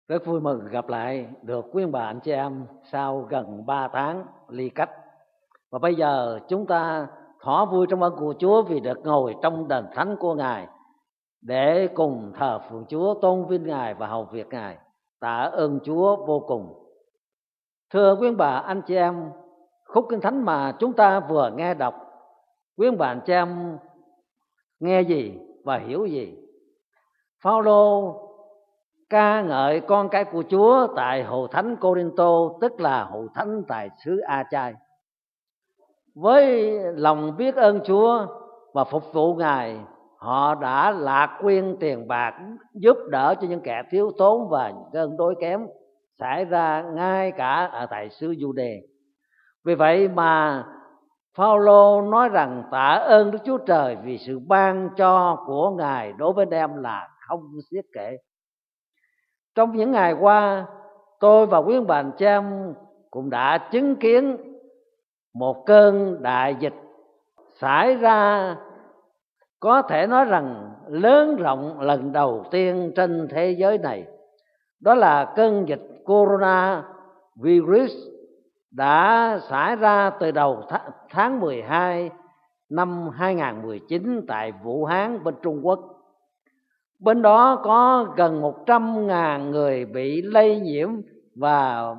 Rất vui mừng gặp lại được quý ông bà anh chị em sau gần 3 tháng ly cách. Và bây giờ chúng ta thỏa vui trong ơn của Chúa vì được ngồi trong đền thánh của Ngài để cùng thờ phượng Chúa, tôn vinh Ngài và hầu việc Ngài. Tạ ơn Chúa vô cùng. Thưa quý ông bà anh chị em, khúc kinh thánh mà chúng ta vừa nghe đọc, quý ông bà anh chị em nghe gì và hiểu gì? Phao-lô ca ngợi con cái của Chúa tại hội thánh Cô-rinh-tô, tức là hội thánh tại xứ A-chai. Với lòng biết ơn Chúa và phục vụ Ngài, họ đã lạc quyên tiền bạc giúp đỡ cho những kẻ thiếu thốn và cơn đói kém xảy ra ngay cả ở tại xứ Giu-đê. Vì vậy mà Phao-lô nói rằng tạ ơn Đức Chúa Trời vì sự ban cho của Ngài đối với em là không xiết kể. Trong những ngày qua, tôi và quý ông bà anh chị em cũng đã chứng kiến một cơn đại dịch xảy ra, có thể nói rằng lớn rộng lần đầu tiên trên thế giới này. Đó là cơn dịch Corona virus đã xảy ra từ đầu tháng 12 năm 2019 tại Vũ Hán bên Trung Quốc. Bên đó có gần 100.000 người bị lây nhiễm và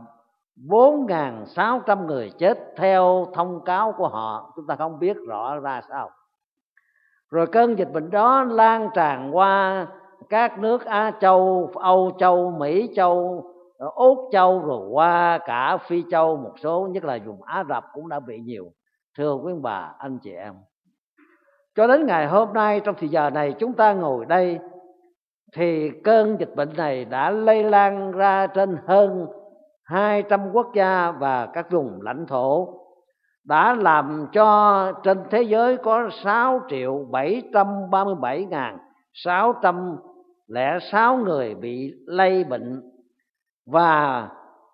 4.600 người chết theo thông cáo của họ. Chúng ta không biết rõ ra sao. Rồi cơn dịch bệnh đó lan tràn qua các nước Á Châu, Âu Châu, Mỹ Châu, Úc Châu, rồi qua cả Phi Châu, một số nhất là vùng Ả Rập cũng đã bị nhiều. Thưa quý bà anh chị em, cho đến ngày hôm nay trong thời giờ này chúng ta ngồi đây thì cơn dịch bệnh này đã lây lan ra trên hơn 200 quốc gia và các vùng lãnh thổ, đã làm cho trên thế giới có 6.737.606 người bị lây bệnh và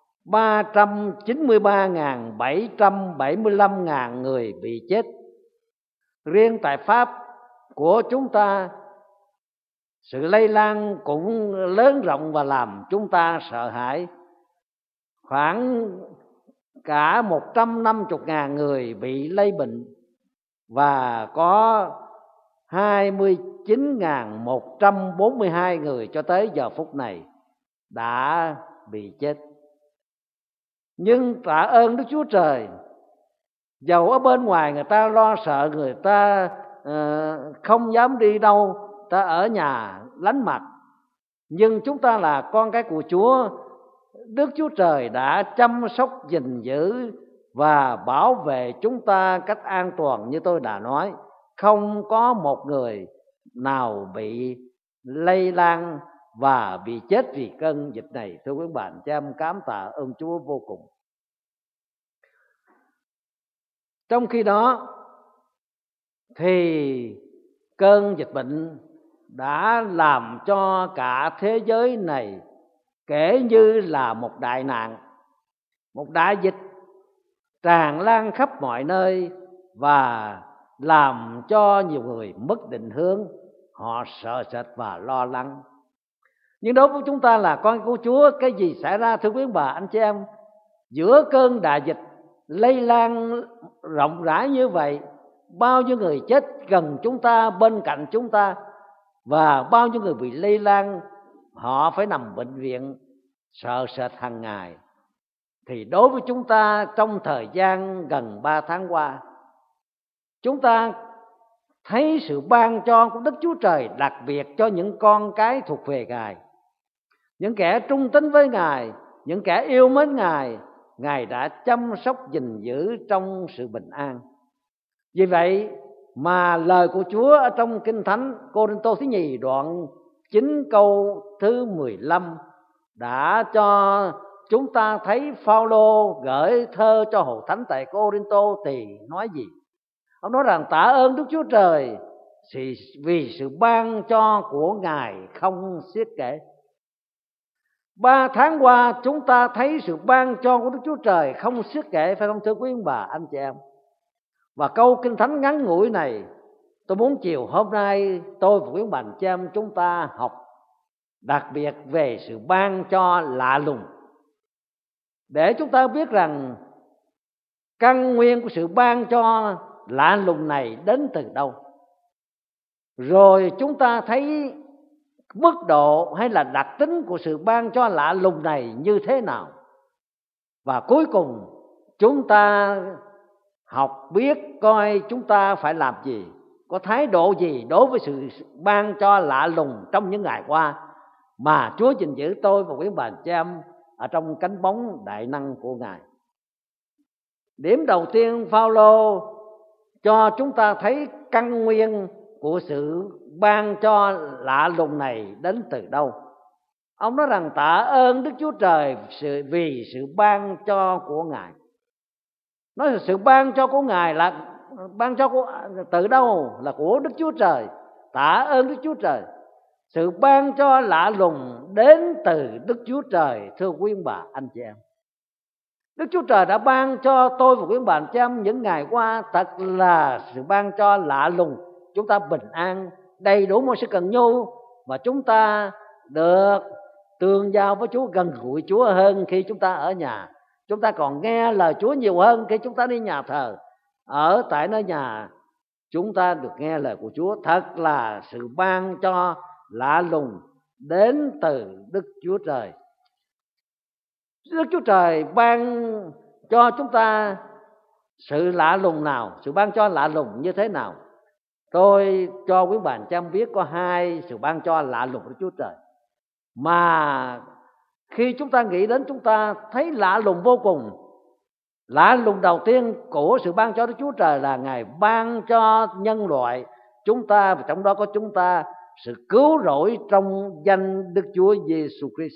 393.775 người bị chết. Riêng tại Pháp của chúng ta, sự lây lan cũng lớn rộng và làm chúng ta sợ hãi. Khoảng cả 150.000 người bị lây bệnh và có 29.142 người cho tới giờ phút này đã bị chết. Nhưng tạ ơn Đức Chúa Trời, dầu ở bên ngoài người ta lo sợ, người ta không dám đi đâu, ta ở nhà lánh mặt, nhưng chúng ta là con cái của Chúa. Đức Chúa Trời đã chăm sóc gìn giữ và bảo vệ chúng ta cách an toàn. Như tôi đã nói, không có một người nào bị lây lan và bị chết vì cơn dịch này. Thưa quý bạn, cho em cảm tạ ơn Chúa vô cùng. Trong khi đó thì cơn dịch bệnh đã làm cho cả thế giới này kể như là một đại nạn, một đại dịch tràn lan khắp mọi nơi và làm cho nhiều người mất định hướng, họ sợ sệt và lo lắng. Nhưng đối với chúng ta là con của Chúa, cái gì xảy ra thưa quý bà anh chị em? Giữa cơn đại dịch lây lan rộng rãi như vậy, bao nhiêu người chết gần chúng ta, bên cạnh chúng ta, và bao nhiêu người bị lây lan, họ phải nằm bệnh viện sợ sệt hàng ngày. Thì đối với chúng ta trong thời gian gần 3 tháng qua, chúng ta thấy sự ban cho của Đức Chúa Trời đặc biệt cho những con cái thuộc về Ngài, những kẻ trung tín với Ngài, những kẻ yêu mến Ngài. Ngài đã chăm sóc gìn giữ trong sự bình an. Vì vậy mà lời của Chúa ở trong Kinh Thánh Cô-rinh-tô thứ nhì đoạn 9 câu thứ 15 đã cho chúng ta thấy Phao-lô gửi thơ cho hội thánh tại Cô-rinh-tô thì nói gì? Ông nói rằng tạ ơn Đức Chúa Trời vì sự ban cho của Ngài không xiết kể. 3 tháng qua chúng ta thấy sự ban cho của Đức Chúa Trời không xiết kể, phải không thưa quý ông bà anh chị em? Và câu Kinh Thánh ngắn ngủi này, tôi muốn chiều hôm nay tôi và quý ông bà anh chị em chúng ta học đặc biệt về sự ban cho lạ lùng, để chúng ta biết rằng căn nguyên của sự ban cho lạ lùng này đến từ đâu. Rồi chúng ta thấy mức độ hay là đặc tính của sự ban cho lạ lùng này như thế nào. Và cuối cùng chúng ta học biết coi chúng ta phải làm gì, có thái độ gì đối với sự ban cho lạ lùng trong những ngày qua mà Chúa gìn giữ tôi và quý bà chị em ở trong cánh bóng đại năng của Ngài. Điểm đầu tiên, Phaolô cho chúng ta thấy căn nguyên của sự ban cho lạ lùng này đến từ đâu. Ông nói rằng tạ ơn Đức Chúa Trời vì sự ban cho của Ngài. Nói là sự ban cho của Ngài là ban cho của, từ đâu? Là của Đức Chúa Trời. Tạ ơn Đức Chúa Trời. Sự ban cho lạ lùng đến từ Đức Chúa Trời, thưa quý bà anh chị em. Đức Chúa Trời đã ban cho tôi và quý bà anh chị em những ngày qua thật là sự ban cho lạ lùng. Chúng ta bình an, đầy đủ mọi sự cần nhu, và chúng ta được tương giao với Chúa, gần gũi Chúa hơn khi chúng ta ở nhà. Chúng ta còn nghe lời Chúa nhiều hơn khi chúng ta đi nhà thờ. Ở tại nơi nhà chúng ta được nghe lời của Chúa. Thật là sự ban cho lạ lùng đến từ Đức Chúa Trời. Đức Chúa Trời ban cho chúng ta sự lạ lùng nào, sự ban cho lạ lùng như thế nào? Tôi cho quý bạn chăm biết có hai sự ban cho lạ lùng của Đức Chúa Trời mà khi chúng ta nghĩ đến chúng ta thấy lạ lùng vô cùng. Lạ lùng đầu tiên của sự ban cho Đức Chúa Trời là Ngài ban cho nhân loại chúng ta, và trong đó có chúng ta, sự cứu rỗi trong danh Đức Chúa Giêsu Christ.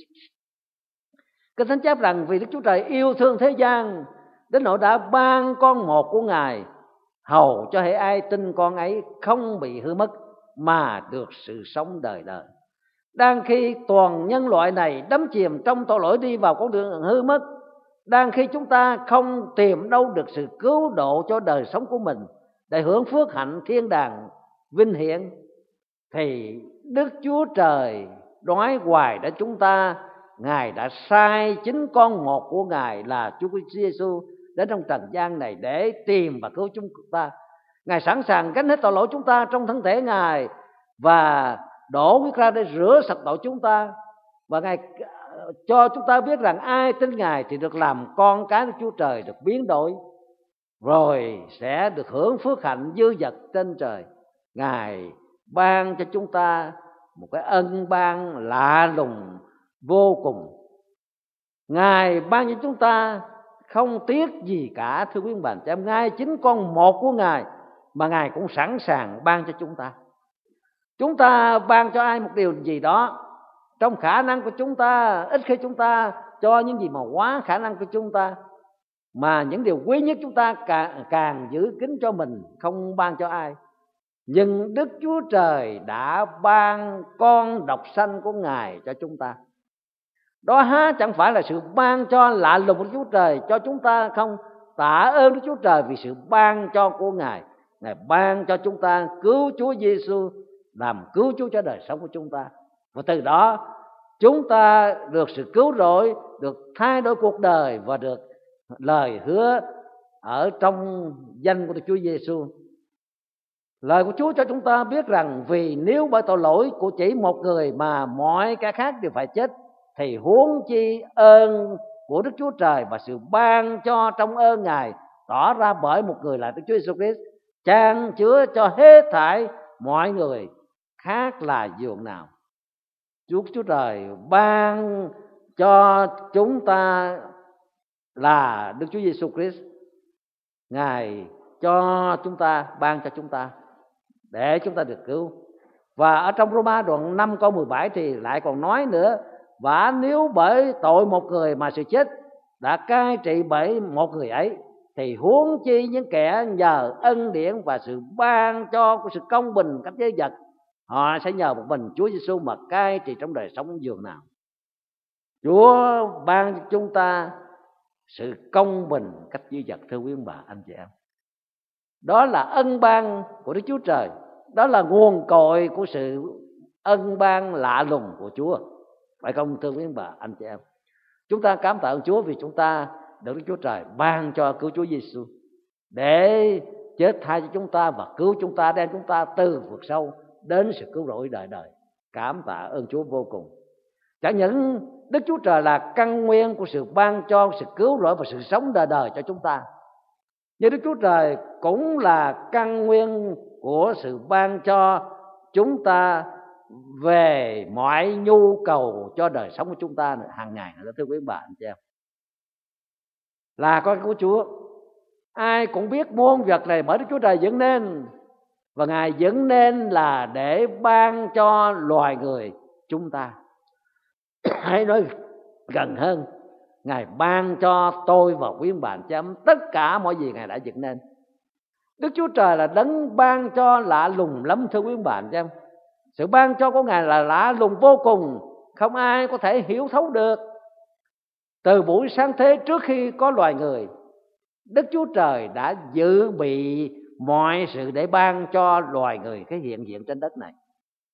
Kinh Thánh chép rằng vì Đức Chúa Trời yêu thương thế gian đến nỗi đã ban con một của Ngài, hầu cho hễ ai tin con ấy không bị hư mất mà được sự sống đời đời. Đang khi toàn nhân loại này đắm chìm trong tội lỗi đi vào con đường hư mất, đang khi chúng ta không tìm đâu được sự cứu độ cho đời sống của mình để hưởng phước hạnh thiên đàng vinh hiển, thì Đức Chúa Trời nói hoài đến chúng ta. Ngài đã sai chính con một của Ngài là Chúa Giêsu đến trong trần gian này để tìm và cứu chúng ta. Ngài sẵn sàng gánh hết tội lỗi chúng ta trong thân thể Ngài và đổ huyết ra để rửa sạch tội chúng ta. Và Ngài cho chúng ta biết rằng ai tin Ngài thì được làm con cái của Chúa Trời, được biến đổi, rồi sẽ được hưởng phước hạnh dư dật trên trời. Ngài ban cho chúng ta một cái ân ban lạ lùng vô cùng. Ngài ban cho chúng ta không tiếc gì cả, thưa quý bạn. Ngài chính con một của Ngài mà Ngài cũng sẵn sàng ban cho chúng ta. Chúng ta ban cho ai một điều gì đó trong khả năng của chúng ta. Ít khi chúng ta cho những gì mà quá khả năng của chúng ta, mà những điều quý nhất chúng ta càng giữ kín cho mình, không ban cho ai. Nhưng Đức Chúa Trời đã ban con độc sanh của Ngài cho chúng ta. Đó há chẳng phải là sự ban cho lạ lùng của Chúa Trời cho chúng ta không? Tạ ơn Đức Chúa Trời vì sự ban cho của Ngài. Ngài ban cho chúng ta cứu Chúa Giêsu làm cứu Chúa cho đời sống của chúng ta. Và từ đó chúng ta được sự cứu rỗi, được thay đổi cuộc đời và được lời hứa ở trong danh của Đức Chúa Giêsu. Lời của Chúa cho chúng ta biết rằng vì nếu bởi tội lỗi của chỉ một người mà mọi kẻ khác đều phải chết, thì huống chi ơn của Đức Chúa Trời và sự ban cho trong ơn Ngài tỏ ra bởi một người là Đức Chúa Giêsu Christ, chan chứa cho hết thảy mọi người khác là dường nào. Chúa Trời ban cho chúng ta là Đức Chúa Giêsu Christ. Ngài cho chúng ta, ban cho chúng ta để chúng ta được cứu. Và ở trong Roma đoạn 5 câu 17 thì lại còn nói nữa: và nếu bởi tội một người mà sự chết đã cai trị bởi một người ấy, thì huống chi những kẻ nhờ ân điển và sự ban cho của sự công bình cách giới vật, họ sẽ nhờ một mình Chúa Giêsu mà cai trị trong đời sống dường nào. Chúa ban cho chúng ta sự công bình cách giới vật, thưa quý ông bà anh chị em. Đó là ân ban của Đức Chúa Trời. Đó là nguồn cội của sự ân ban lạ lùng của Chúa, phải không thưa quý bà anh chị em? Chúng ta cảm tạ ơn Chúa vì chúng ta được Đức Chúa Trời ban cho cứu Chúa Giêsu để chết thay cho chúng ta và cứu chúng ta, đem chúng ta từ vực sâu đến sự cứu rỗi đời đời. Cảm tạ ơn Chúa vô cùng. Chẳng những Đức Chúa Trời là căn nguyên của sự ban cho sự cứu rỗi và sự sống đời đời cho chúng ta, nhưng Đức Chúa Trời cũng là căn nguyên của sự ban cho chúng ta về mọi nhu cầu cho đời sống của chúng ta hàng ngày. Thưa quý bà anh chị em, là con của Chúa, ai cũng biết muôn vật này bởi Đức Chúa Trời dựng nên, và Ngài dựng nên là để ban cho loài người chúng ta. Hãy nói gần hơn, Ngài ban cho tôi và quý bà anh chị em tất cả mọi gì Ngài đã dựng nên. Đức Chúa Trời là đấng ban cho lạ lùng lắm thưa quý bà anh chị em. Sự ban cho của Ngài là lạ lùng vô cùng, không ai có thể hiểu thấu được. Từ buổi sáng thế, trước khi có loài người, Đức Chúa Trời đã dự bị mọi sự để ban cho loài người cái hiện diện trên đất này.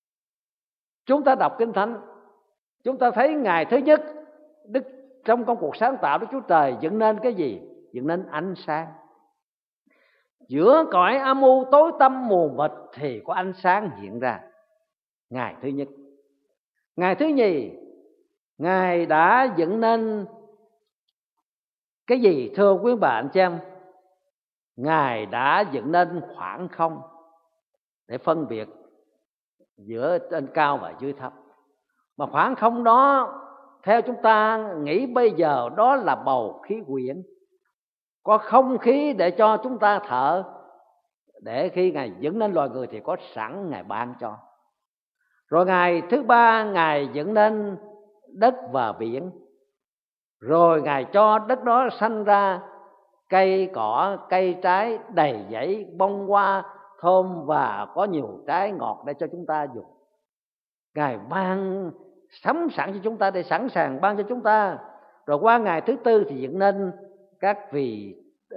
Chúng ta đọc Kinh Thánh, chúng ta thấy ngày thứ nhất trong công cuộc sáng tạo, Đức Chúa Trời dựng nên cái gì? Dựng nên ánh sáng. Giữa cõi âm u tối tăm mù mịt thì có ánh sáng hiện ra. Ngày thứ nhất. Ngày thứ nhì, Ngài đã dựng nên cái gì thưa quý bà anh chị em? Ngài đã dựng nên khoảng không để phân biệt giữa trên cao và dưới thấp. Mà khoảng không đó theo chúng ta nghĩ bây giờ đó là bầu khí quyển, có không khí để cho chúng ta thở, để khi Ngài dựng nên loài người thì có sẵn Ngài ban cho. Rồi ngày thứ ba Ngài dựng nên đất và biển, rồi Ngài cho đất đó sanh ra cây cỏ, cây trái đầy dẫy, bông hoa thơm và có nhiều trái ngọt để cho chúng ta dùng. Ngài ban sắm sẵn cho chúng ta để sẵn sàng ban cho chúng ta. Rồi qua ngày thứ tư thì dựng nên các vì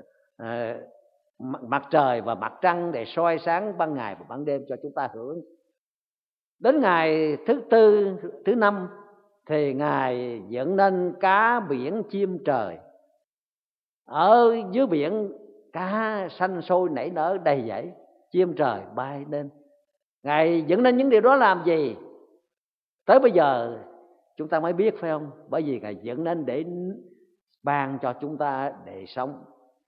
mặt trời và mặt trăng để soi sáng ban ngày và ban đêm cho chúng ta hưởng. Đến ngày thứ tư, thứ năm thì Ngài dựng nên cá biển, chim trời. Ở dưới biển cá xanh sôi nảy nở đầy dẫy, chim trời bay lên. Ngài dựng nên những điều đó làm gì? Tới bây giờ chúng ta mới biết, phải không? Bởi vì Ngài dựng nên để ban cho chúng ta để sống.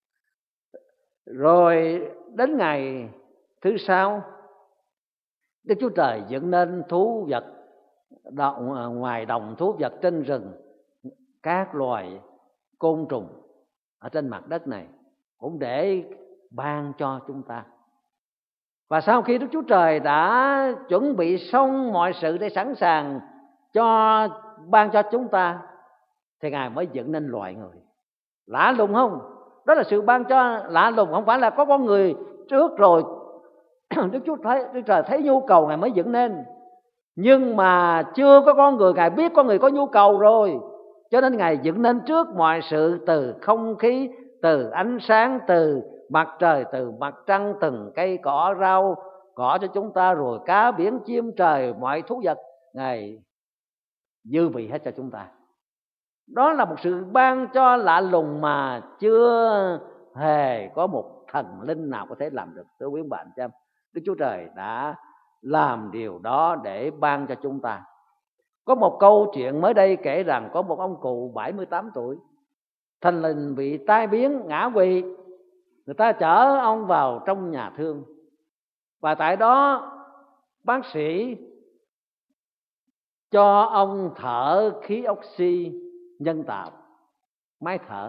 Rồi đến ngày thứ sáu, Đức Chúa Trời dựng nên thú vật ngoài đồng, thú vật trên rừng, các loài côn trùng ở trên mặt đất này cũng để ban cho chúng ta. Và sau khi Đức Chúa Trời đã chuẩn bị xong mọi sự để sẵn sàng cho ban cho chúng ta thì Ngài mới dựng nên loài người. Lạ lùng không? Đó là sự ban cho lạ lùng, không phải là có con người trước rồi Đức Trời thấy nhu cầu Ngài mới dựng nên. Nhưng mà chưa có con người, Ngài biết con người có nhu cầu rồi, cho nên Ngài dựng nên trước mọi sự, từ không khí, từ ánh sáng, từ mặt trời, từ mặt trăng, từng cây cỏ rau cỏ cho chúng ta, rồi cá biển, chim trời, mọi thú vật Ngài dư vị hết cho chúng ta. Đó là một sự ban cho lạ lùng mà chưa hề có một thần linh nào có thể làm được. Thưa quý bạn xem, Đức Chúa Trời đã làm điều đó để ban cho chúng ta. Có một câu chuyện mới đây kể rằng có một ông cụ 78 tuổi thình lình bị tai biến ngã quỵ. Người ta chở ông vào trong nhà thương, và tại đó bác sĩ cho ông thở khí oxy nhân tạo, máy thở.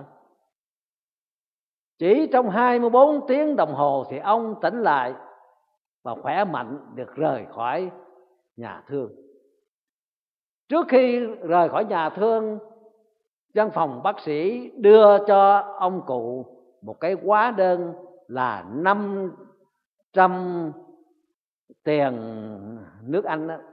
Chỉ trong 24 tiếng đồng hồ thì ông tỉnh lại và khỏe mạnh được rời khỏi nhà thương. Trước khi rời khỏi nhà thương, văn phòng bác sĩ đưa cho ông cụ một cái hóa đơn là 500 tiền nước Anh đó,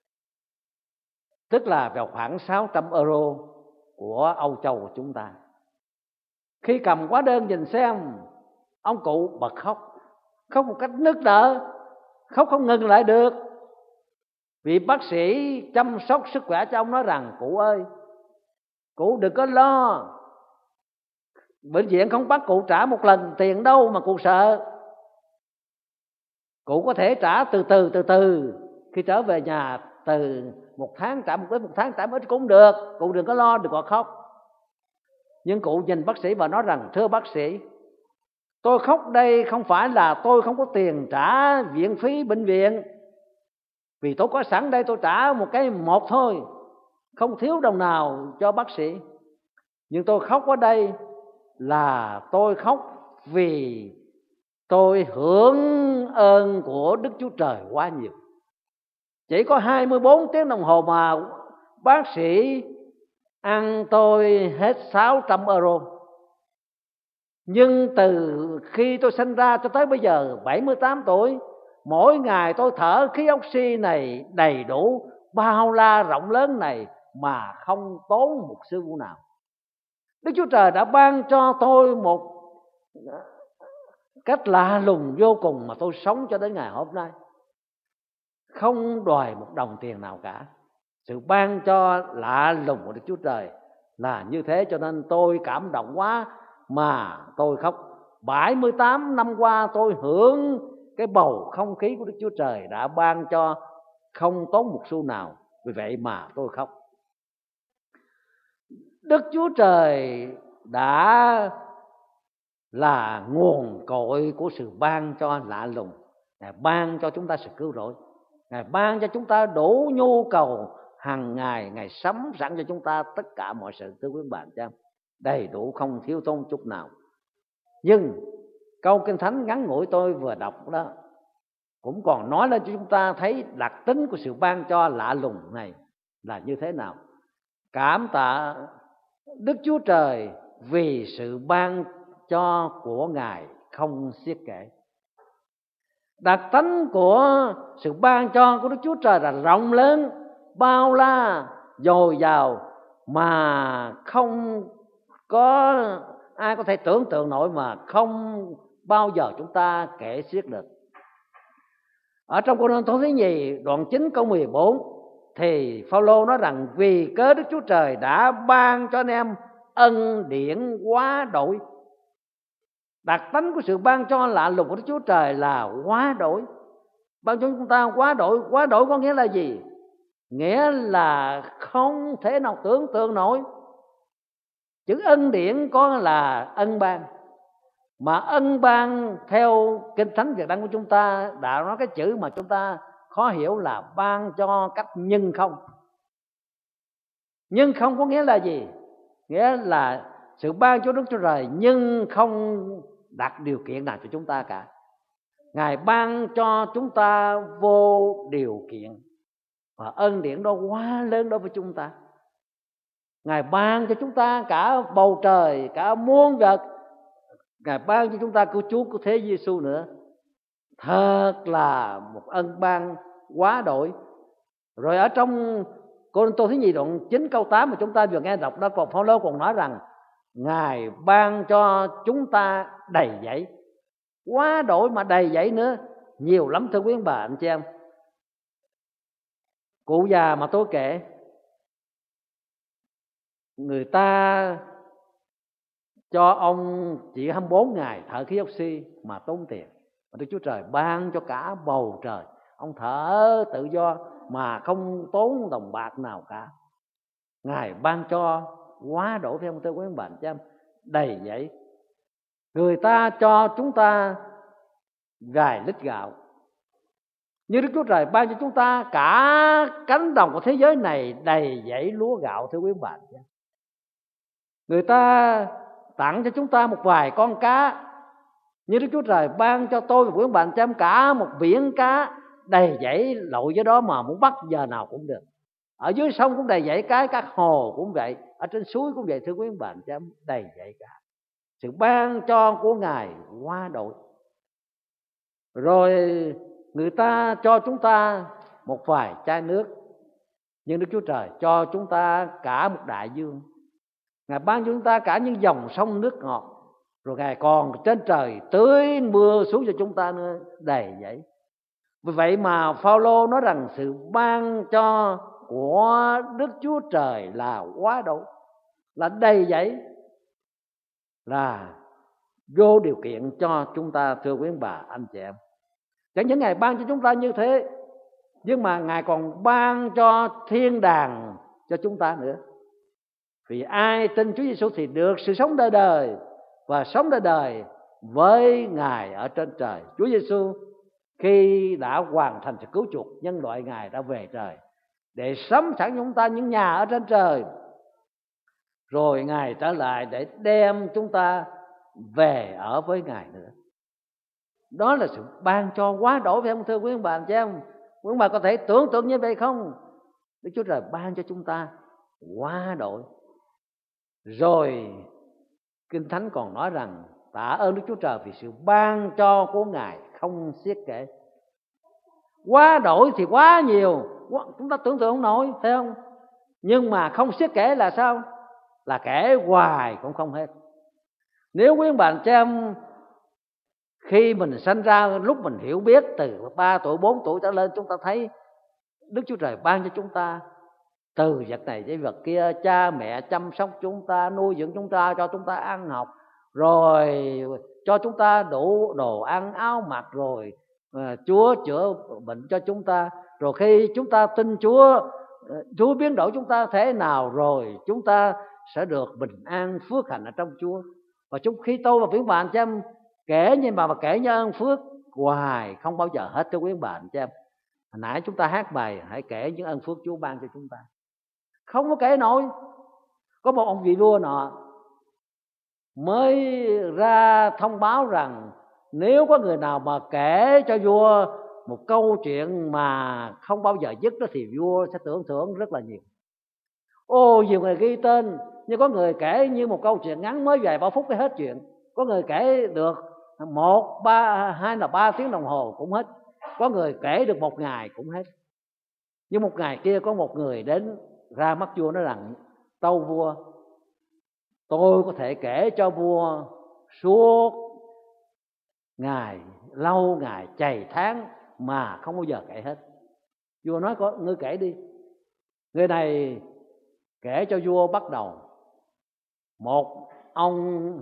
tức là vào khoảng 600 euro của Âu Châu của chúng ta. Khi cầm hóa đơn nhìn xem, ông cụ bật khóc, khóc một cách nức nở, khóc không ngừng lại được. Vị bác sĩ chăm sóc sức khỏe cho ông nói rằng: cụ ơi, cụ đừng có lo, bệnh viện không bắt cụ trả một lần tiền đâu mà cụ sợ. Cụ có thể trả từ từ, khi trở về nhà từ 1 tháng trả một tháng trả ít cũng được, cụ đừng có lo, đừng có khóc. Nhưng cụ nhìn bác sĩ và nói rằng: thưa bác sĩ, tôi khóc đây không phải là tôi không có tiền trả viện phí bệnh viện, vì tôi có sẵn đây, tôi trả một thôi, không thiếu đồng nào cho bác sĩ. Nhưng tôi khóc ở đây là tôi khóc vì tôi hưởng ơn của Đức Chúa Trời quá nhiều. Chỉ có 24 tiếng đồng hồ mà bác sĩ ăn tôi hết 600 euro. Nhưng từ khi tôi sinh ra cho tới bây giờ 78 tuổi, mỗi ngày tôi thở khí oxy này đầy đủ, bao la rộng lớn này mà không tốn một xu nào. Đức Chúa Trời đã ban cho tôi một cách lạ lùng vô cùng mà tôi sống cho đến ngày hôm nay, không đòi một đồng tiền nào cả. Sự ban cho lạ lùng của Đức Chúa Trời là như thế, cho nên tôi cảm động quá mà tôi khóc. 78 năm qua tôi hưởng cái bầu không khí của Đức Chúa Trời đã ban cho, không tốn một xu nào, vì vậy mà tôi khóc. Đức Chúa Trời đã là nguồn cội của sự ban cho lạ lùng. Ngài ban cho chúng ta sự cứu rỗi, Ngài ban cho chúng ta đủ nhu cầu hàng ngày, Ngài sắm sẵn cho chúng ta tất cả mọi sự, thưa quý bạn cha, đầy đủ không thiếu thốn chút nào. Nhưng câu Kinh Thánh ngắn ngủi tôi vừa đọc đó cũng còn nói lên cho chúng ta thấy đặc tính của sự ban cho lạ lùng này là như thế nào. Cảm tạ Đức Chúa Trời vì sự ban cho của Ngài không xiết kể. Đặc tính của sự ban cho của Đức Chúa Trời là rộng lớn, bao la, dồi dào, mà không có ai có thể tưởng tượng nổi, mà không bao giờ chúng ta kể xiết được. Ở trong Cô-rinh-tô thứ nhì đoạn 9 câu 14 thì Phao-lô nói rằng: vì cớ Đức Chúa Trời đã ban cho anh em ân điển quá đổi. Đặc tính của sự ban cho lạ lùng của Đức Chúa Trời là quá đổi. Ban cho chúng ta quá đổi. Quá đổi có nghĩa là gì? Nghĩa là không thể nào tưởng tượng nổi. Chữ ân điển có là ân ban, mà ân ban theo Kinh Thánh Việt Đăng của chúng ta đã nói cái chữ mà chúng ta khó hiểu là ban cho cách nhân không. Nhân không có nghĩa là gì? Nghĩa là sự ban cho Đức Chúa Trời nhưng không đặt điều kiện nào cho chúng ta cả. Ngài ban cho chúng ta vô điều kiện, và ân điển đó quá lớn đối với chúng ta. Ngài ban cho chúng ta cả bầu trời, cả muôn vật. Ngài ban cho chúng ta cứu Chúa của thế Giêsu nữa. Thật là một ân ban quá đổi. Rồi ở trong Cô-rinh-tô thứ nhì đoạn 9 câu 8 mà chúng ta vừa nghe đọc đó, còn Phao-lô còn nói rằng Ngài ban cho chúng ta đầy dẫy. Quá đổi mà đầy dẫy nữa, nhiều lắm thưa quý bà anh chị em. Cụ già mà tôi kể, người ta cho ông chỉ 24 ngày thở khí oxy mà tốn tiền, mà Đức Chúa Trời ban cho cả bầu trời, ông thở tự do mà không tốn đồng bạc nào cả. Ngài ban cho quá đổi, phải không thưa quý bạn chị em? Đầy dẫy. Người ta cho chúng ta vài lít gạo, như Đức Chúa Trời ban cho chúng ta cả cánh đồng của thế giới này đầy dẫy lúa gạo, thưa quý bạn. Người ta tặng cho chúng ta một vài con cá, như Đức Chúa Trời ban cho tôi và quý bạn xem cả một biển cá đầy dẫy, lội dưới đó mà muốn bắt giờ nào cũng được. Ở dưới sông cũng đầy dẫy cá, các hồ cũng vậy, ở trên suối cũng vậy, thưa quý bạn xem, đầy dẫy cả. Sự ban cho của Ngài quá đổi. Rồi người ta cho chúng ta một vài chai nước, nhưng Đức Chúa Trời cho chúng ta cả một đại dương. Ngài ban cho chúng ta cả những dòng sông nước ngọt. Rồi Ngài còn trên trời tưới mưa xuống cho chúng ta nữa, đầy dẫy. Vì vậy mà Phaolô nói rằng sự ban cho của Đức Chúa Trời là quá độ, là đầy dẫy, là vô điều kiện cho chúng ta, thưa quý bà anh chị em. Chẳng những Ngài ban cho chúng ta như thế, nhưng mà Ngài còn ban cho thiên đàng cho chúng ta nữa. Vì ai tin Chúa Giêsu thì được sự sống đời đời, và sống đời đời với Ngài ở trên trời. Chúa Giêsu khi đã hoàn thành sự cứu chuộc nhân loại, Ngài đã về trời để sắm sẵn chúng ta những nhà ở trên trời, rồi Ngài trở lại để đem chúng ta về ở với Ngài nữa. Đó là sự ban cho quá đổi, phải không thưa quý ông bà anh chị em? Quý ông bà có thể tưởng tượng như vậy không? Đức Chúa Trời ban cho chúng ta quá đổi. Rồi Kinh Thánh còn nói rằng tạ ơn Đức Chúa Trời vì sự ban cho của Ngài không xiết kể. Quá đổi thì quá nhiều, chúng ta tưởng tượng không nổi, phải không? Nhưng mà không xiết kể là sao? Là kể hoài cũng không hết. Nếu quý bạn chị em khi mình sanh ra, lúc mình hiểu biết từ 3 tuổi 4 tuổi trở lên, chúng ta thấy Đức Chúa Trời ban cho chúng ta từ vật này tới vật kia, cha mẹ chăm sóc chúng ta, nuôi dưỡng chúng ta, cho chúng ta ăn học, rồi cho chúng ta đủ đồ ăn áo mặc, rồi Chúa chữa bệnh cho chúng ta. Rồi khi chúng ta tin Chúa, Chúa biến đổi chúng ta thế nào, rồi chúng ta sẽ được bình an phước hạnh ở trong Chúa. Và khi tôi và quý bạn cho em kể như mà kể như ơn phước hoài không bao giờ hết, thưa quý bạn cho em. Hồi nãy chúng ta hát bài hãy kể những ơn phước Chúa ban cho chúng ta, không có kể nổi. Có một ông vị vua nọ mới ra thông báo rằng nếu có người nào mà kể cho vua một câu chuyện mà không bao giờ dứt đó thì vua sẽ tưởng thưởng rất là nhiều. Nhiều người ghi tên, nhưng có người kể như một câu chuyện ngắn mới vài ba phút cái hết chuyện. Có người kể được 1, 3 hay là 3 tiếng đồng hồ cũng hết. Có người kể được 1 ngày cũng hết. Nhưng một ngày kia có một người đến ra mắt vua nói rằng: tâu vua, tôi có thể kể cho vua suốt ngày, lâu ngày, chày tháng mà không bao giờ kể hết. Vua nói: ngươi kể đi. Người này kể cho vua bắt đầu. Một ông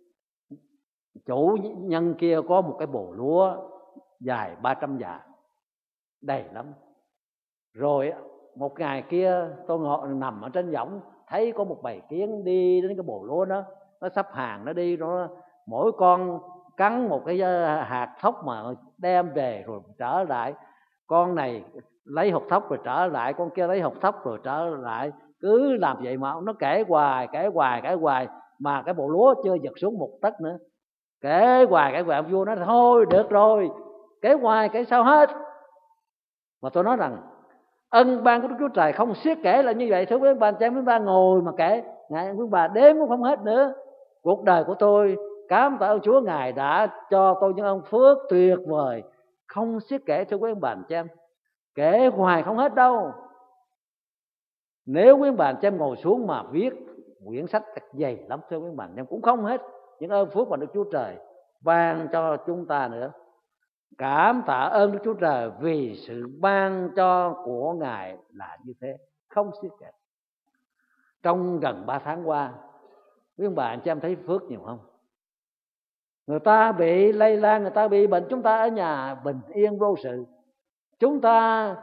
chủ nhân kia có một cái bồ lúa dài 300 dạ, đầy lắm. Rồi một ngày kia tôi nằm ở trên võng, thấy có một bầy kiến đi đến cái bồ lúa đó, nó sắp hàng nó đi, nó mỗi con cắn một cái hạt thóc mà đem về rồi trở lại. Con này lấy hột thóc rồi trở lại, con kia lấy hột thóc rồi trở lại, cứ làm vậy mà nó kể hoài mà cái bộ lúa chưa giật xuống một tấc nữa. Kể hoài vua nói thôi được rồi, kể hoài kể sao hết. Mà tôi nói rằng ân ban của Đức Chúa Trời không xiết kể là như vậy. Thưa quý bà, chúng ta ngồi mà kể, ngài quý bà đếm cũng không hết nữa. Cuộc đời của tôi cảm tạ ơn Chúa, Ngài đã cho tôi những ơn phước tuyệt vời không xiết kể. Thưa quý bà chị em, kể hoài không hết đâu. Nếu quý bà chị em ngồi xuống mà viết quyển sách thật dày lắm, thưa quý bà chị em, cũng không hết những ơn phước mà Đức Chúa Trời ban cho chúng ta nữa. Cảm tạ ơn Đức Chúa Trời vì sự ban cho của Ngài là như thế, không xiết kể. Trong gần 3 tháng qua, quý ông bà anh chị em thấy phước nhiều không? Người ta bị lây lan, người ta bị bệnh, chúng ta ở nhà bình yên vô sự. Chúng ta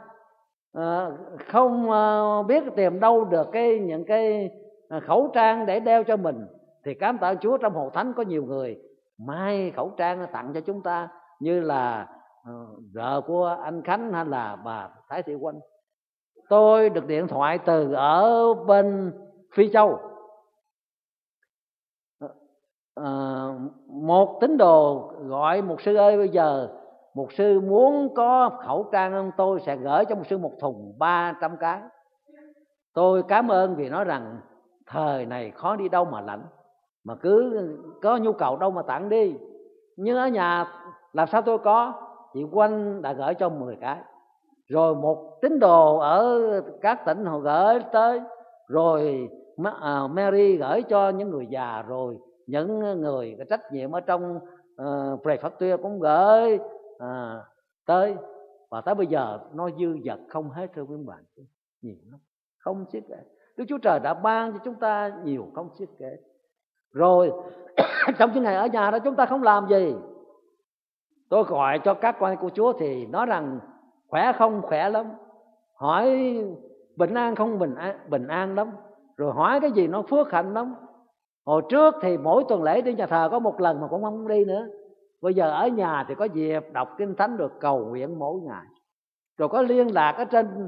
không biết tìm đâu được những cái khẩu trang để đeo cho mình. Thì cảm tạ Chúa, trong Hội Thánh có nhiều người may khẩu trang tặng cho chúng ta, như là vợ của anh Khánh hay là bà Thái Thị Quân. Tôi được điện thoại từ ở bên Phi Châu, một tín đồ gọi: mục sư ơi, bây giờ mục sư muốn có khẩu trang không? Tôi sẽ gửi cho mục sư một thùng 300 cái. Tôi cảm ơn vì nói rằng thời này khó đi đâu mà lạnh, mà cứ có nhu cầu đâu mà tặng đi. Nhưng ở nhà làm sao tôi có? Chị Quanh đã gửi cho 10 cái. Rồi một tín đồ ở các tỉnh họ gửi tới. Rồi Mary gửi cho những người già. Rồi những người có trách nhiệm ở trong Prefecture cũng gửi tới. và tới bây giờ nó dư dật không hết, thưa quý bạn, nhiều lắm, không xiết kể. Đức Chúa Trời đã ban cho chúng ta nhiều không xiết kể. Rồi trong những ngày ở nhà đó chúng ta không làm gì. Tôi gọi cho các con của Chúa thì nói rằng khỏe không? Khỏe lắm. Hỏi bình an không? Bình an lắm. Rồi hỏi cái gì nó phước hạnh lắm. Hồi trước thì mỗi tuần lễ đi nhà thờ có một lần mà cũng không đi nữa. Bây giờ ở nhà thì có dịp đọc Kinh Thánh được, cầu nguyện mỗi ngày. Rồi có liên lạc ở trên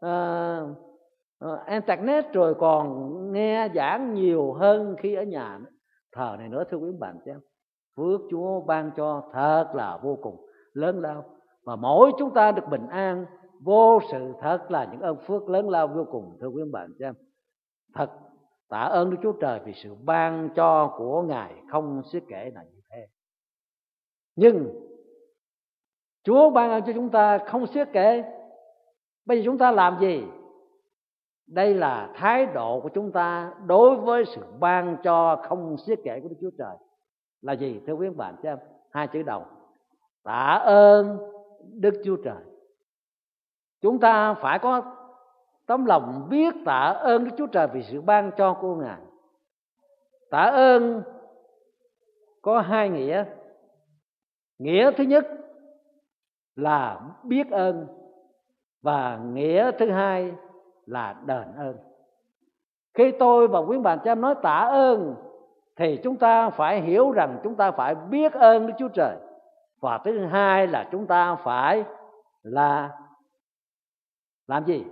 internet, rồi còn nghe giảng nhiều hơn khi ở nhà thờ này nữa, thưa quý bạn chứ. Phước Chúa ban cho thật là vô cùng lớn lao, và mỗi chúng ta được bình an vô sự, thật là những ơn phước lớn lao vô cùng, thưa quý bạn chứ. Thật tạ ơn Đức Chúa Trời vì sự ban cho của Ngài không xiết kể là như thế. Nhưng Chúa ban cho chúng ta không xiết kể, bây giờ chúng ta làm gì? Đây là thái độ của chúng ta đối với sự ban cho không xiết kể của Đức Chúa Trời là gì, thưa quý bạn chứ? Hai chữ đầu: tạ ơn Đức Chúa Trời. Chúng ta phải có tấm lòng biết tạ ơn Đức Chúa Trời vì sự ban cho của Ngài. Tạ ơn có hai nghĩa. Nghĩa thứ nhất là biết ơn, và nghĩa thứ hai là đền ơn. Khi tôi và quý bạn cha nói tạ ơn thì chúng ta phải hiểu rằng chúng ta phải biết ơn Đức Chúa Trời. Và thứ hai là chúng ta phải là làm gì?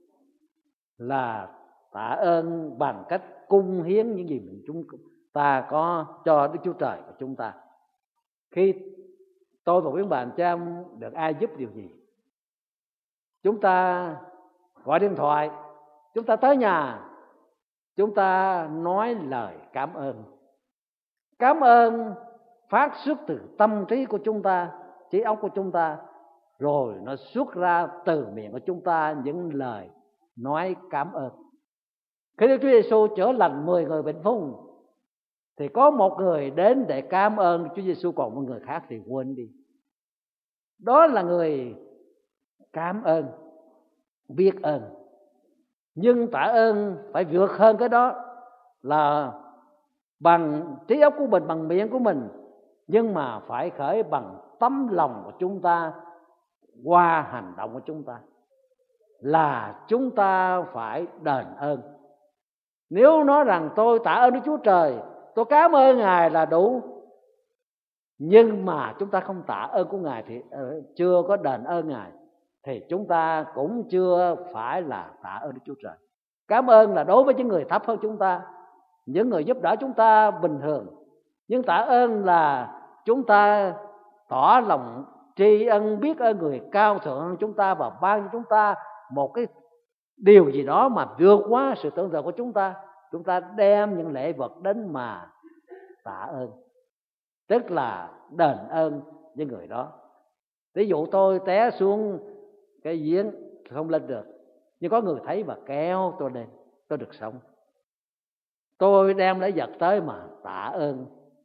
Là tạ ơn bằng cách cung hiến những gì mình chúng ta có cho Đức Chúa Trời của chúng ta. Khi tôi và quý bạn cha được ai giúp điều gì, chúng ta gọi điện thoại, chúng ta tới nhà, chúng ta nói lời cảm ơn. Cảm ơn phát xuất từ tâm trí của chúng ta, trí óc của chúng ta, rồi nó xuất ra từ miệng của chúng ta những lời nói cảm ơn. Khi Đức Chúa Giêsu chữa lành 10 người bệnh phong thì có một người đến để cảm ơn Chúa Giêsu, còn một người khác thì quên đi. Đó là người cảm ơn, biết ơn. Nhưng tạ ơn phải vượt hơn cái đó, là bằng trí óc của mình, bằng miệng của mình, nhưng mà phải khởi bằng tấm lòng của chúng ta qua hành động của chúng ta, là chúng ta phải đền ơn. Nếu nói rằng tôi tạ ơn Đức Chúa Trời, tôi cảm ơn Ngài là đủ, nhưng mà chúng ta không tạ ơn của Ngài thì chưa có đền ơn Ngài, thì chúng ta cũng chưa phải là tạ ơn Đức Chúa Trời. Cảm ơn là đối với những người thấp hơn chúng ta, những người giúp đỡ chúng ta bình thường. Nhưng tạ ơn là chúng ta tỏ lòng tri ân, biết ơn người cao thượng hơn chúng ta và ban cho chúng ta một cái điều gì đó mà vượt quá sự tưởng tượng của chúng ta. Chúng ta đem những lễ vật đến mà tạ ơn, tức là đền ơn với người đó. Ví dụ tôi té xuống cái giếng không lên được, nhưng có người thấy và kéo tôi lên, tôi được sống. Tôi đem lễ vật tới mà tạ ơn.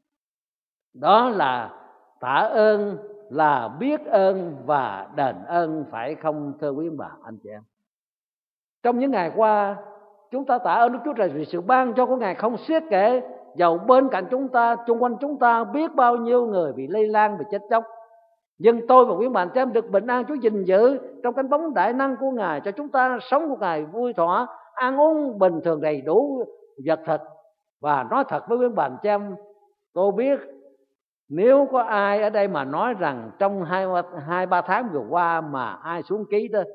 Đó là tạ ơn, là biết ơn và đền ơn, phải không thưa quý bà anh chị em? Trong những ngày qua, chúng ta tạ ơn Đức Chúa Trời vì sự ban cho của Ngài không xiết kể. Dầu bên cạnh chúng ta, xung quanh chúng ta biết bao nhiêu người bị lây lan, bị chết chóc, nhưng tôi và quý bạn chị em được bình an Chúa gìn giữ trong cánh bóng đại năng của Ngài, cho chúng ta sống của Ngài vui thỏa, ăn uống bình thường đầy đủ vật thực. Và nói thật với quý bạn chị em, tôi biết nếu có ai ở đây mà nói rằng trong 2-3 tháng vừa qua mà ai xuống ký đó,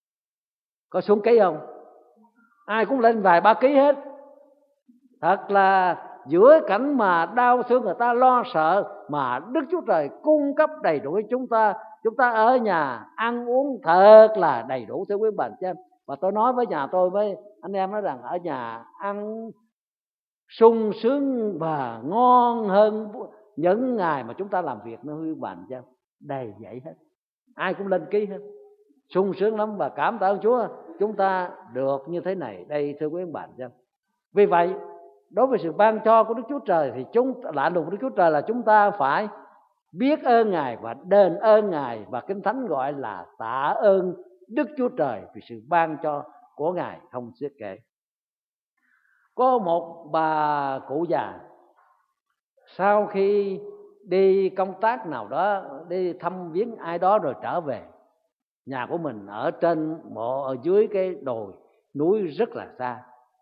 có xuống ký không? Ai cũng lên vài ba ký hết. Thật là giữa cảnh mà đau thương, người ta lo sợ, mà Đức Chúa Trời cung cấp đầy đủ cho chúng ta. Chúng ta ở nhà ăn uống thật là đầy đủ, thưa quý bạn chứ. Và tôi nói với nhà tôi, với anh em nói rằng ở nhà ăn sung sướng và ngon hơn những ngày mà chúng ta làm việc nữa, quý bạn chứ. Đầy vậy hết, ai cũng lên ký hết, sung sướng lắm và cảm tạ ơn Chúa chúng ta được như thế này đây, thưa quý bạn chứ. Vì vậy, đối với sự ban cho của Đức Chúa Trời thì lạ lùng của Đức Chúa Trời là chúng ta phải biết ơn Ngài và đền ơn Ngài, và Kinh Thánh gọi là tạ ơn Đức Chúa Trời vì sự ban cho của Ngài không xiết kể. Có một bà cụ già sau khi đi công tác nào đó, đi thăm viếng ai đó rồi trở về, nhà của mình ở trên ở dưới cái đồi núi rất là xa.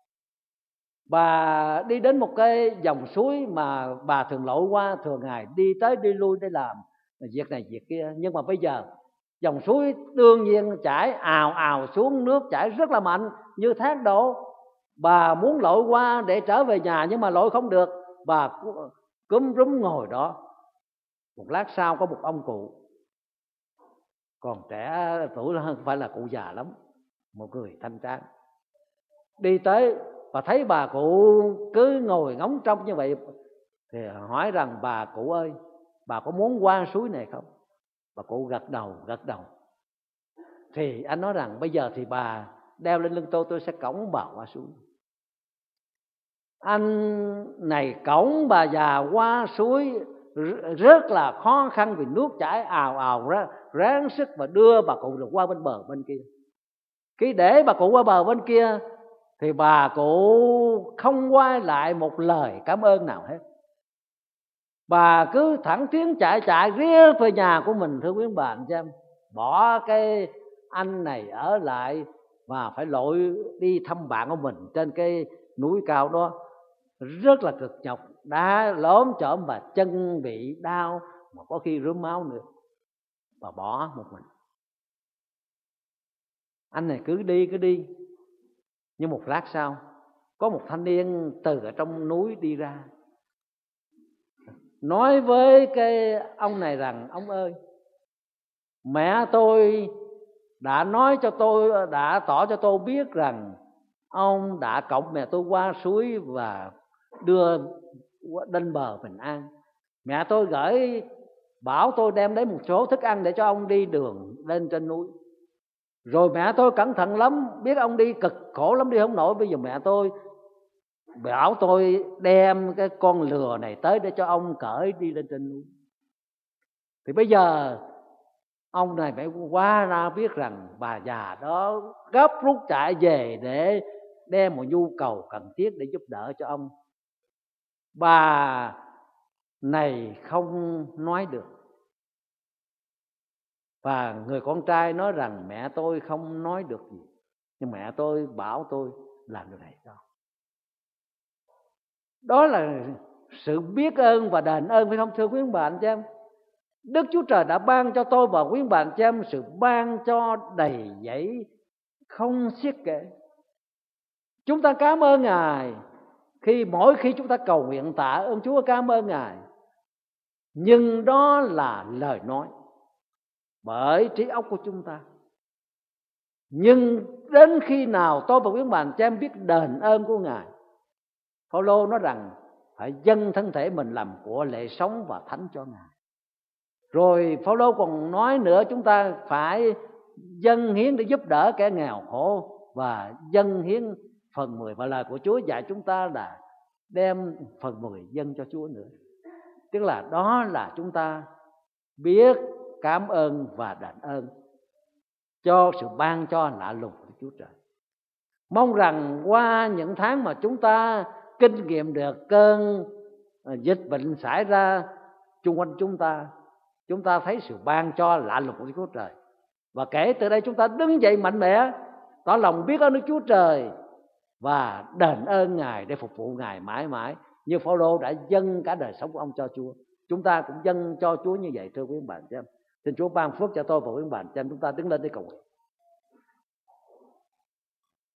Bà đi đến một cái dòng suối mà bà thường lội qua thường ngày, đi tới đi lui để làm việc này việc kia. Nhưng mà bây giờ dòng suối đương nhiên chảy ào ào xuống, nước chảy rất là mạnh như thác đổ. Bà muốn lội qua để trở về nhà nhưng mà lội không được. Bà cúm rúm ngồi đó. Một lát sau có một ông cụ còn trẻ tuổi hơn, phải là cụ già lắm, một người thanh tráng, đi tới và thấy bà cụ cứ ngồi ngóng trông như vậy thì hỏi rằng: bà cụ ơi, bà có muốn qua suối này không? Bà cụ gật đầu. Thì anh nói rằng: bây giờ thì bà đeo lên lưng tôi sẽ cõng bà qua suối. Anh này cõng bà già qua suối rất là khó khăn vì nước chảy ào ào ra, ráng sức và đưa bà cụ được qua bên bờ bên kia. Khi để bà cụ qua bờ bên kia thì bà cụ không quay lại một lời cảm ơn nào hết. Bà cứ thẳng tiến chạy riết về nhà của mình, thưa quý bạn chị em, bỏ cái anh này ở lại và phải lội đi thăm bạn của mình trên cái núi cao đó, rất là cực nhọc, đã lốm chởm và chân bị đau mà có khi rớm máu nữa. Bà bỏ một mình. Anh này cứ đi. Nhưng một lát sau có một thanh niên từ ở trong núi đi ra, nói với cái ông này rằng: ông ơi, mẹ tôi đã nói cho tôi, đã tỏ cho tôi biết rằng ông đã cõng mẹ tôi qua suối và đưa đến bờ bình an. Mẹ tôi gửi bảo tôi đem đến một số thức ăn để cho ông đi đường lên trên núi. Rồi mẹ tôi cẩn thận lắm, biết ông đi cực khổ lắm, đi không nổi. Bây giờ mẹ tôi bảo tôi đem cái con lừa này tới để cho ông cởi đi lên trên núi. Thì bây giờ ông này phải qua ra biết rằng bà già đó gấp rút chạy về để đem một nhu cầu cần thiết để giúp đỡ cho ông. Bà này không nói được, và người con trai nói rằng: mẹ tôi không nói được gì, nhưng mẹ tôi bảo tôi làm điều này đó. Đó là sự biết ơn và đền ơn, phải không thưa quý bạn chị em? Đức Chúa Trời đã ban cho tôi và quý bạn chị em sự ban cho đầy dẫy không xiết kể. Chúng ta cảm ơn Ngài mỗi khi chúng ta cầu nguyện tạ ơn Chúa, cảm ơn Ngài. Nhưng đó là lời nói bởi trí óc của chúng ta. Nhưng đến khi nào tôi và quý bạn chị em biết đền ơn của Ngài? Phaolô nói rằng phải dâng thân thể mình làm của lễ sống và thánh cho Ngài. Rồi Phaolô còn nói nữa, chúng ta phải dâng hiến để giúp đỡ kẻ nghèo khổ và dâng hiến phần 10. Và lời của Chúa dạy chúng ta là đem phần 10 dâng cho Chúa nữa. Tức là đó là chúng ta biết cảm ơn và đền ơn cho sự ban cho lạ lùng của Chúa Trời. Mong rằng qua những tháng mà chúng ta kinh nghiệm được cơn dịch bệnh xảy ra chung quanh chúng ta thấy sự ban cho lạ lùng của Chúa Trời. Và kể từ đây chúng ta đứng dậy mạnh mẽ, tỏ lòng biết ơn Đức Chúa Trời và đền ơn Ngài để phục vụ Ngài mãi mãi. Như Phaolô đã dâng cả đời sống của ông cho Chúa, chúng ta cũng dâng cho Chúa như vậy, thưa quý bạn chị em. Xin Chúa ban phước cho tôi và quý bạn chị em. Chúng ta đứng lên để cầu nguyện.